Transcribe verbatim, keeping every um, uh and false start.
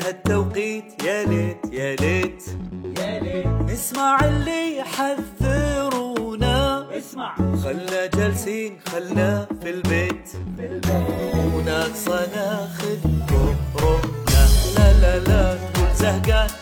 هالتوقيت يا ليت يا ليت يا ليت اسمع اللي يحذرونا، اسمع خلنا جالسين خلنا في البيت في البيت وناقصة ناخذ كورونا. لا لا لا تقول زهقان